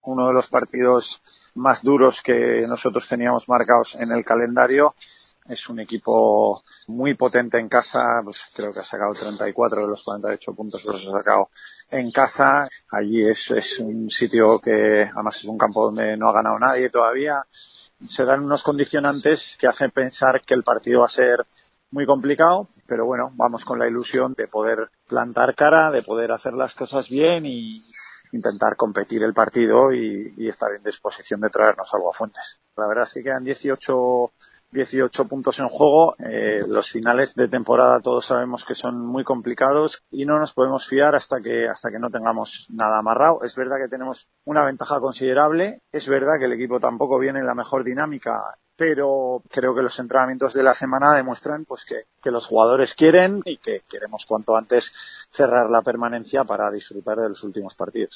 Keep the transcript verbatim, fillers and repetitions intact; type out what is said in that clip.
uno de los partidos más duros que nosotros teníamos marcados en el calendario. Es un equipo muy potente en casa, pues creo que ha sacado treinta y cuatro de los cuarenta y ocho puntos que los ha sacado en casa. Allí es, es un sitio que además es un campo donde no ha ganado nadie todavía. Se dan unos condicionantes que hacen pensar que el partido va a ser muy complicado, pero bueno, vamos con la ilusión de poder plantar cara, de poder hacer las cosas bien y intentar competir el partido y, y estar en disposición de traernos algo a Fuentes. La verdad es que quedan dieciocho dieciocho puntos en juego. Eh, los finales de temporada todos sabemos que son muy complicados y no nos podemos fiar hasta que hasta que no tengamos nada amarrado. Es verdad que tenemos una ventaja considerable, es verdad que el equipo tampoco viene en la mejor dinámica, pero creo que los entrenamientos de la semana demuestran pues que, que los jugadores quieren y que queremos cuanto antes cerrar la permanencia para disfrutar de los últimos partidos.